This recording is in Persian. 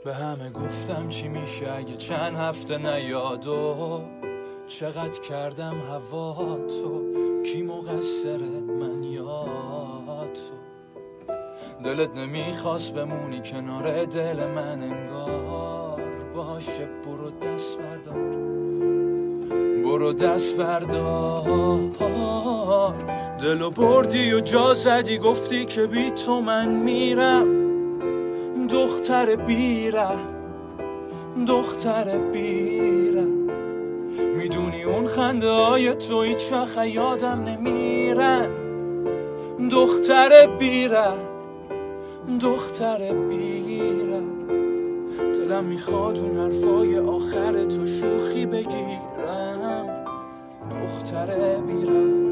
به همه گفتم چی میشه اگه چند هفته نیاد و چقدر کردم هوا تو، کی مقصره من یا تو؟ دلت نمیخواست بمونی کنار دل من انگار، باشه برو دست بردار، برو دست بردار. دلو بردی و جا زدی گفتی که بی تو من میرم، دختر بیرم، دختر بیرم. میدونی اون خنده های تو هیچ وقت یادم نمیرن، دختر بیرم، دختر بیرم. دلم میخواد اون حرفای آخر تو شوخی بگیرم، دختر بیرم.